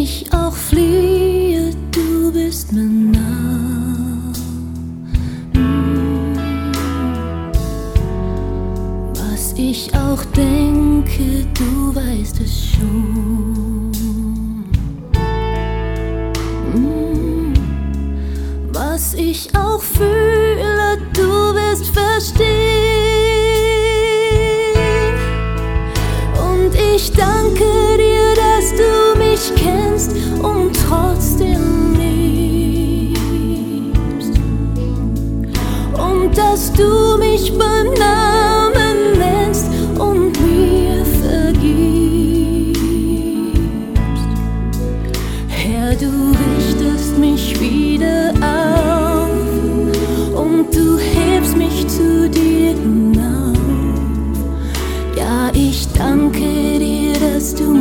ich auch fliehe, du bist mir nah. Was ich auch denke, du weißt es schon. Was ich auch fühle, du wirst verstehen. Und ich danke dir, dass du mich kennst und trotzdem liebst. Und dass du mich beim Namen nennst und mir vergibst. Herr, du richtest mich wieder auf und du hebst mich zu dir hinauf. Ja, ich danke dir, dass du